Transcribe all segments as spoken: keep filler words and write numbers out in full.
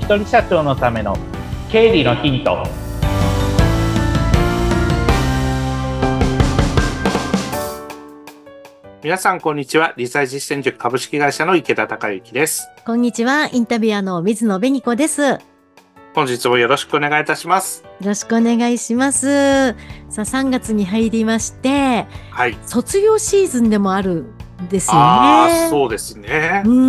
人社長のための経理のヒント。 皆さんこんにちは。理財実践塾株式会社の池田孝之です。 こんにちは。インタビュアーの水野紅子です。よ本日もよろしくお願いいたします。 ろしくお願いします。さあさんがつに入りまして、 はい。 卒業シーズンでもあるんですよね。 ああ、そうですね。 うん。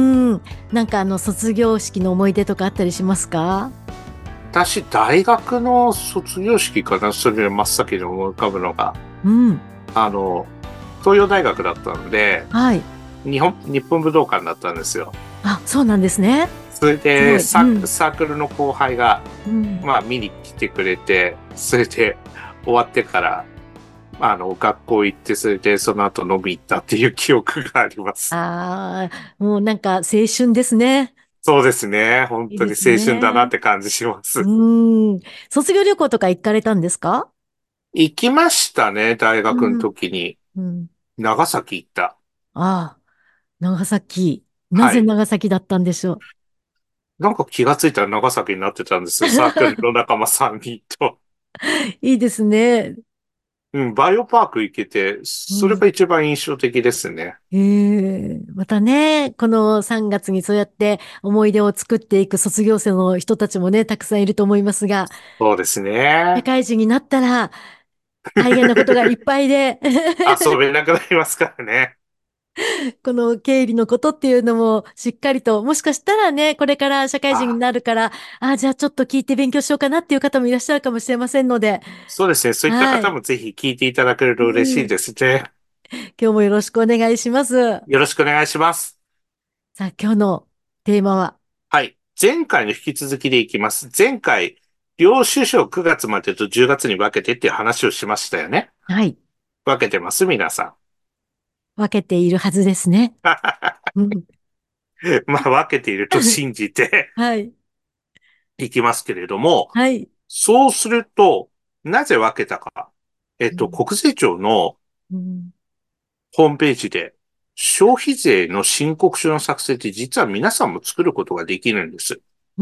なんかあの卒業式の思い出とかあったりしますか？ 私、大学の卒業式かな。それで真っ先に思い浮かぶのが、 うん。 あの、東洋大学だったので、 はい。 日本、日本武道館だったんですよ。 あ、そうなんですね。 それで、サ、 すごい。うん。 サークルの後輩が、 うん。 まあ見に来てくれて、それで終わってから、あの、学校行って、それでその後飲み行ったっていう記憶があります。 ああ、もうなんか青春ですね。 そうですね。本当にいいです青春だなっね。 て感じします。 うん。卒業旅行とか行かれたんですか？ 行きましたね、大学のうん。 時に。 うん。 長崎行った。 ああ。長崎。なはい。 ぜ長崎だったんでしょなんか気がついたら長崎になってたんですよ。サークルの仲間さんにんと。 う。いいですね。 うん、バイオパーク行けて、 うん。 それが一番印象的ですね。 ええ、またね、このさんがつにそうやって思い出を作っていく卒業生の人たちもね、たくさんいると思いますが、 そうです社ね。 会人になったら大変なことがいっぱいで遊べなくなりますからね。 この経理のことっていうのもしっかりと、もしかしたらね、これから社会人にあ、 なるから、あ、じゃあちょっと聞いて勉強しようかなっていう方もいらっしゃるかもしれませんので、 そうですね。そういったはい。 方もぜひ聞いていただけるうと嬉しいん。 ですね。 今日もよろしくお願いします。 よろしくお願いします。 さあ、今日のテーマは、 はい。前回の引き続きでいきます。前回、領収書をくがつまでとじゅうがつに分けてっていう話をしましたよね。 はい、 分けてます、皆さ分けているはずですね。 ん。 うん。 まあ、分けていると信じてはい、 いきますけれども、 はい。 そうすると、なぜ分けたか。えっと、 うん、 国税庁のうん、 ホームページで、消費税の申告書の作成って実は皆さんも作ることができるんです。 うん、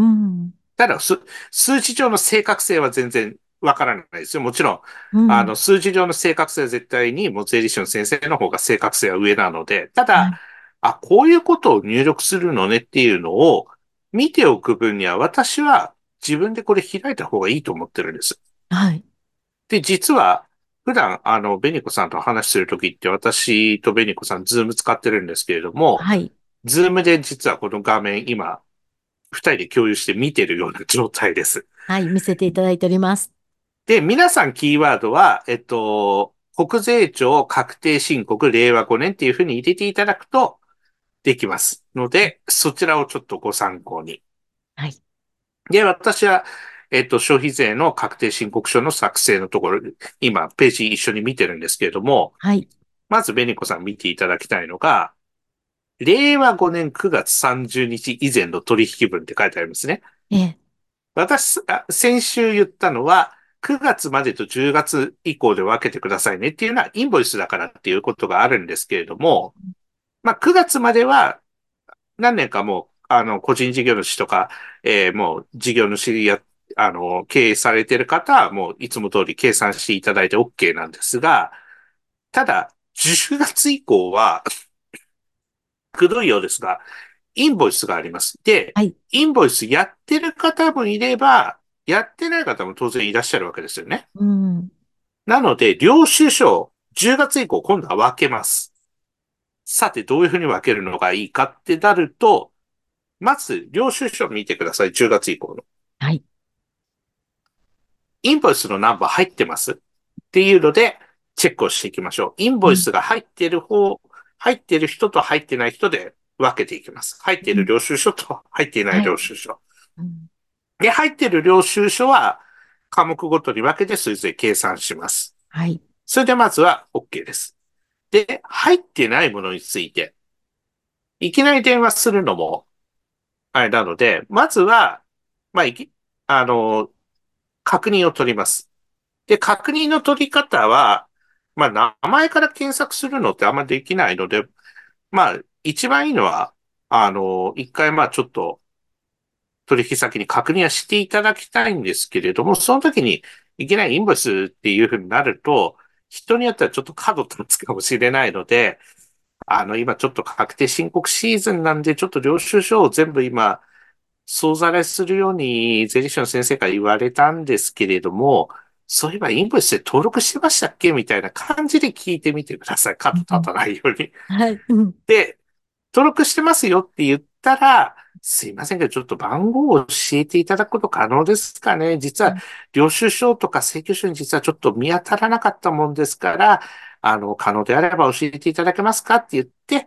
ただ、す数字上の正確性は全然わからないですよ。もちろん、 うん。 あの、数字上の正確性は絶対に、もう税理士の先生の方が正確性は上なので、ただ、 はい、 あ、こういうことを入力するのねっていうのを見ておく分には、私は自分でこれ開いた方がいいと思ってるんです。 はい、 で、実は、普段、あの、ベニコさんと話してるときって、私とベニコさん、ズーム使ってるんですけれども、 はい、 ズームで実はこの画面、今、二人で共有して見てるような状態です。 はい、見せていただいております。 で、皆さんキーワードは、えっと、国税庁確定申告令和ごねんっていうふうに入れていただくとできますので、そちらをちょっとご参考に。 はい、 で、私は、えっと、消費税の確定申告書の作成のところ、今、ページ一緒に見てるんですけれども、 はい、 まず、ベニコさん見ていただきたいのが、令和ごねんくがつさんじゅうにち以前の取引分って書いてありますね。 ええ、 私、あ先週言ったのは、くがつまでとじゅうがつ以降で分けてくださいねっていうのはインボイスだからっていうことがあるんですけれども、まあくがつまでは何年かもう、あの、個人事業主とか、えーもう事業主や、あの、経営されている方はもういつも通り計算していただいて OK なんですが、ただ、じゅうがつ以降は、くどいようですが、インボイスがあります。で、 はい、 インボイスやってる方もいれば、やってない方も当然いらっしゃるわけですよね。 うん、 なので、領収書をじゅうがつ以降今度は分けます。さて、どういうふうに分けるのがいいかってなると、まず、領収書を見てください。じゅうがつ以降の。 はい、 インボイスのナンバー入ってますっていうので、チェックをしていきましょう。インボイうん、 スが入っている方、入っている人と入っていない人で分けていきます。入っていうん、 る領収書と入っていないはい、 領収書。 うん、 で、入っている領収書は科目ごとに分けてそれぞれ計算します。 はい、 それでまずは OK です。で、入ってないものについて、いきなり電話するのも、あれなので、まずは、まあ、いき、あの、確認を取ります。で、確認の取り方は、まあ、名前から検索するのってあんまできないので、まあ、一番いいのは、あの、一回、まあ、ちょっと、 取引先に確認はしていただきたいんですけれども、その時にいきなりインボイスっていうふうになると、人によってはちょっと角立つかもしれないので、あの、今ちょっと確定申告シーズンなんで、ちょっと領収書を全部今、総ざらいするように税理士の先生から言われたんですけれども、そういえばインボイスで登録してましたっけみたいな感じで聞いてみてください。角立たないように。 はい。うん。 で、登録してますよって言ったら、すいませんけど、ちょっと番号を教えていただくこと可能ですかね。実は、領収書とか請求書に実はちょっと見当たらなかったもんですから、あの、可能であれば教えていただけますかって言って、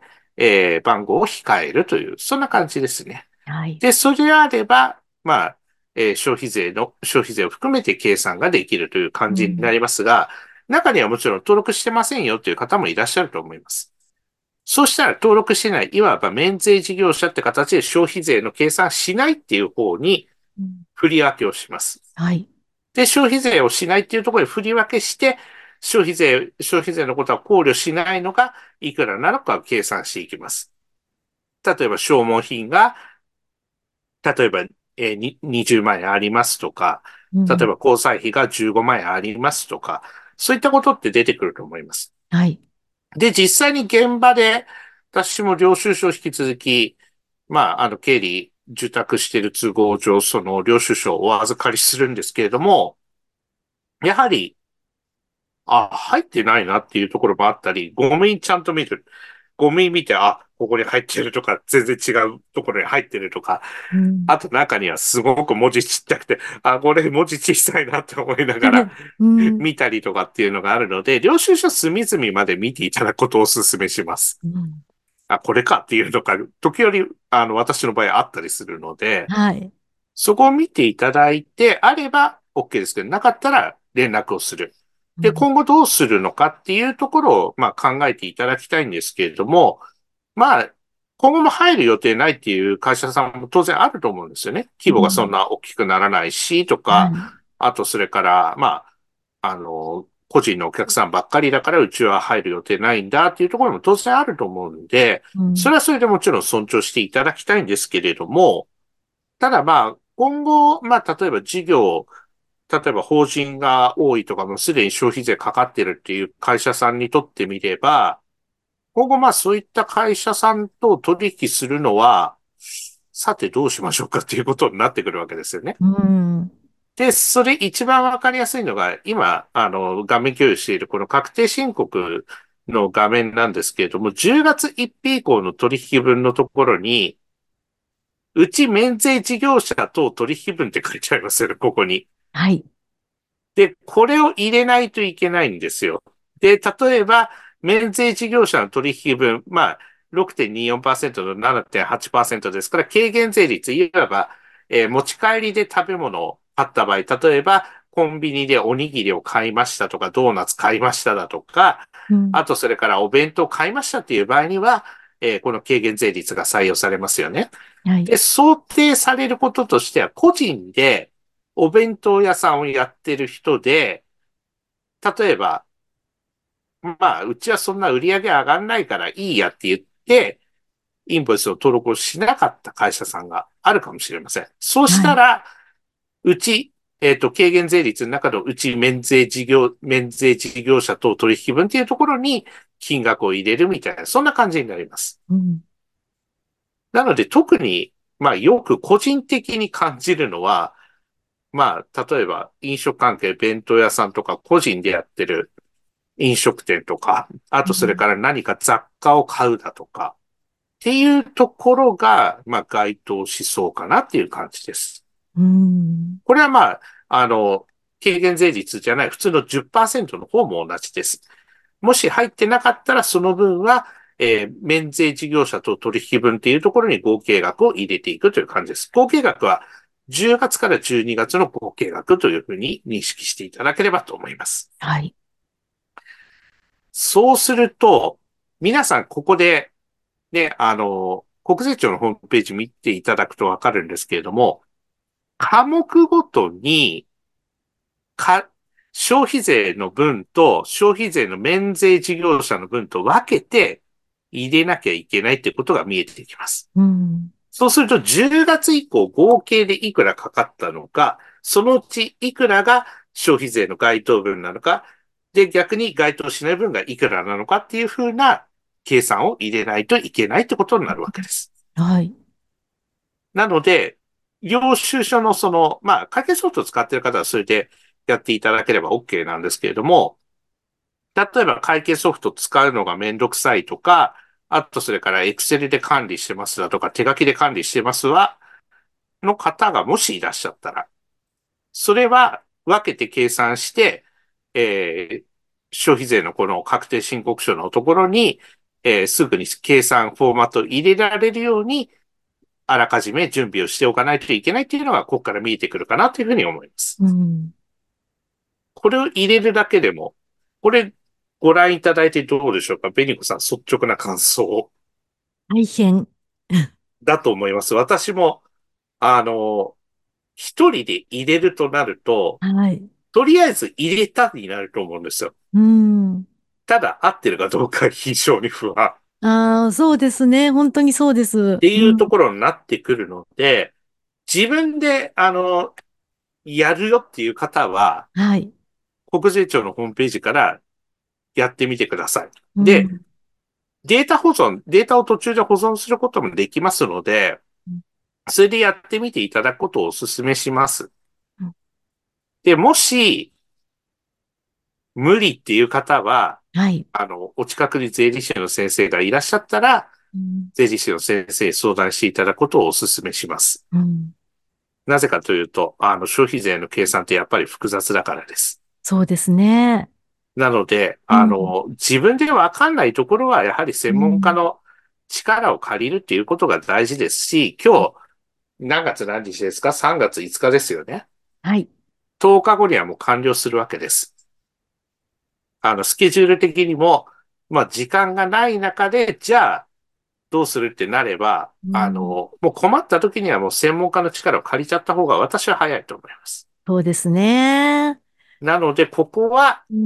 えー番号を控えるという、そんな感じですね。 はい。 で、それであれば、まあ、えー消費税の、消費税を含めて計算ができるという感じになりますが、中にはもちろん登録してませんよという方もいらっしゃると思います。そうしたら登録してない、いわば免税事業者って形で消費税の計算しないっていう方にうん。 振り分けをします。 はい。 で、消費税をしないっていうところで振り分けして、消費税、消費税のことは考慮しないのがいくらなのかを計算していきます。例えば消耗品が、例えば、えーににじゅうまん円ありますとか、 うん。 例えば交際費がじゅうごまん円ありますとか、そういったことって出てくると思います。 はい。 で、実際に現場で、私も領収書を引き続き、まあ、あの、経理、受託している都合上、その領収書をお預かりするんですけれども、やはり、あ、入ってないなっていうところもあったり、ゴミちゃんと見る。ゴミ見て、あ、ここに入ってるとか、全然違うところに入ってるとか、 うん。 あと中にはすごく文字ちっちゃくて、あ、これ文字小さいなって思いながらうん。 見たりとかっていうのがあるので、領収書隅々まで見ていただくことをお勧めします。 うん。 あ、これかっていうのが、時折、あの、私の場合あったりするので、 はい。 そこを見ていただいて、あれば OK ですけど、なかったら連絡をする。で、 うん。 今後どうするのかっていうところを、まあ、考えていただきたいんですけれども、まあ、今後も入る予定ないっていう会社さんも当然あると思うんですよね。規模がそんうん。 な大きくならないし、とか、 はい。 あとそれから、まあ、あの、個人のお客さんばっかりだからうちは入る予定ないんだっていうところも当然あると思うんで、 うん。 それはそれでもちろん尊重していただきたいんですけれども、ただまあ、今後、まあ、例えば事業、例えば法人が多いとかもうすでに消費税かかってるっていう会社さんにとってみれば、今後まあそういった会社さんと取引するのは、さてどうしましょうかっていうことになってくるわけですよね。 うん。 で、それ一番わかりやすいのが、今、あの、画面共有しているこの確定申告の画面なんですけれども、じゅうがつついたち以降の取引分のところに、うち免税事業者等取引分って書いてありますよね、ここに。 はい。 で、これを入れないといけないんですよ。で、例えば、免税事業者の取引分、まあ、ろくてんによんパーセントのななてんはちパーセントですから、軽減税率、いわば、えー持ち帰りで食べ物を買った場合、例えば、コンビニでおにぎりを買いましたとか、ドーナツ買いましただとか、 うん。 あとそれからお弁当買いましたっていう場合には、えーこの軽減税率が採用されますよね。 はい。 で、想定されることとしては、個人でお弁当屋さんをやってる人で、例えば、まあ、うちはそんな売り上げ上がんないからいいやって言って、インボイスを登録をしなかった会社さんがあるかもしれません。そうしはい。 たら、うち、えっと、軽減税率の中のうち免税事業、免税事業者等取引分っていうところに金額を入れるみたいな、そんな感じになります。 うん。 なので、特に、まあ、よく個人的に感じるのは、まあ、例えば飲食関係、弁当屋さんとか個人でやってる飲食店とか、あとそれから何か雑貨を買うだとか、っていうところが、まあ、該当しそうかなっていう感じです。 うん。 これはまあ、あの、軽減税率じゃない普通のじゅっパーセントの方も同じです。もし入ってなかったらその分は、えー免税事業者と取引分っていうところに合計額を入れていくという感じです。合計額はじゅうがつからじゅうにがつの合計額というふうに認識していただければと思います。 はい。 そうすると、皆さんここで、ね、あの、国税庁のホームページ見ていただくとわかるんですけれども、科目ごとに、か、消費税の分と消費税の免税事業者の分と分けて入れなきゃいけないってことが見えてきます。 うん。 そうするとじゅうがつ以降合計でいくらかかったのか、そのうちいくらが消費税の該当分なのか、で、逆に該当しない分がいくらなのかっていうふうな計算を入れないといけないってことになるわけです。 はい。 なので、領収書のその、まあ、会計ソフトを使っている方はそれでやっていただければ OK なんですけれども、例えば会計ソフト使うのがめんどくさいとか、あとそれから Excel で管理してますだとか、手書きで管理してますは、の方がもしいらっしゃったら、それは分けて計算して、えー消費税のこの確定申告書のところに、えーすぐに計算フォーマットを入れられるように、あらかじめ準備をしておかないといけないっていうのが、ここから見えてくるかなというふうに思います。 うん。 これを入れるだけでも、これご覧いただいてどうでしょうか？ベニコさん、率直な感想大変。 だと思います。私も、あの、一人で入れるとなると、 はい。 とりあえず入れたになると思うんですよ。 うん。 ただ、合ってるかどうか非常に不安っああ、そうですね。本当にそうです。 てうん。 いうところになってくるので、自分で、あの、やるよっていう方は、 はい。 国税庁のホームページからやってみてください。で、 うん。 データ保存、データを途中で保存することもできますので、それでやってみていただくことをお勧めします。 うん。 で、もし、無理っていう方は、 はい。 あの、お近くに税理士の先生がいらっしゃったら、 うん。 税理士の先生に相談していただくことをお勧めします。 うん。 なぜかというと、あの、消費税の計算ってやっぱり複雑だからです。 そうですね。 なので、 うん。 あの、自分でわかんないところは、やはり専門家うん。 の力を借りるっていうことが大事ですし、今日、何月何日ですか？ さん 月いつかですよね。 はい。 とおかごにはもう完了するわけです。あの、スケジュール的にも、まあ、時間がない中で、じゃあ、どうするってなれば、 うん。 あの、もう困った時にはもう専門家の力を借りちゃった方が私は早いと思います。 そうですね。 なので、ここは、 うん。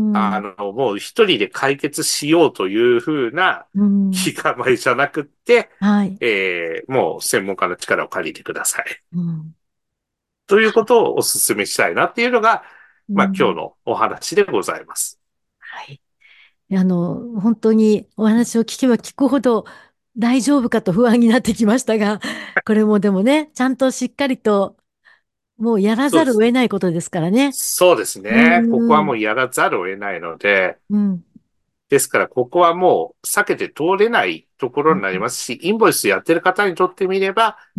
あの、もう一人で解決しようというふうなうん。 気構えじゃなくって、 はい。 えー、もう専門家の力を借りてください。 うん。 ということをお勧めしたいなっていうのが、まあ今日うん。 のお話でございます。 はい。あの、本当にお話を聞けば聞くほど大丈夫かと不安になってきましたが、これもでもね、ちゃんとしっかりともうやらざるをそうです。 得ないことですからね。 そうですうね。ここはん。 もうやらざるを得ないので、 うん。 ですからここはもう避けて通れないところになりますし、インボイスやってる方にとってみれば、 うん。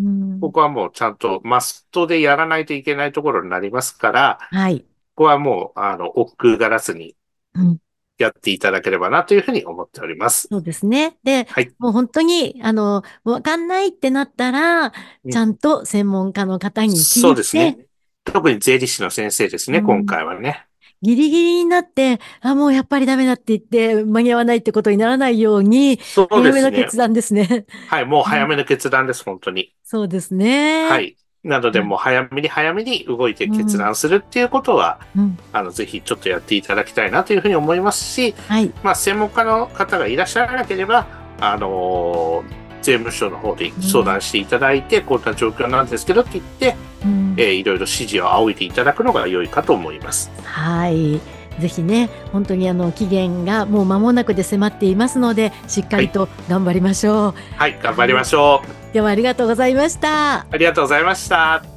ここはもうちゃんとマストでやらないといけないところになりますから、 はい。 ここはもう、あの、億劫がらずにうん。 やっていただければなというふうに思っております。 そうですね。で、 はい。 もう本当に、あの、わかんないってなったら、ちゃんと専門家の方に聞そういて、 ですね。特に税理士の先生ですね、今うん、 回はね。 ギリギリになって、あ、もうやっぱりダメだって言って間に合わないってことにならないように、 そう早ですね。 めの決断ですね。 はい、もううん、 早めの決断です、本当に。 そうですね。 はい。なので、もう早めに早めに動いてうん、 決断するっていうことは、 うん、 あの、ぜひちょっとやっていただきたいなというふうに思いますし、 はい。 まあ、専門家の方がいらっしゃらなければ、あのー税務署の方で相うん、 談していただいて、こんな状況なんですけどって言って、 うん、 えーいろいろ指示を仰いでいただくのが良いかと思います。 はい。ぜひね、本当にあの、期限がもう間もなくで迫っていますので、しっかはい。 りと頑張りましょう。 はい、頑張りはい。 ましょう。 今日はありがとうございました。 ありがとうございました。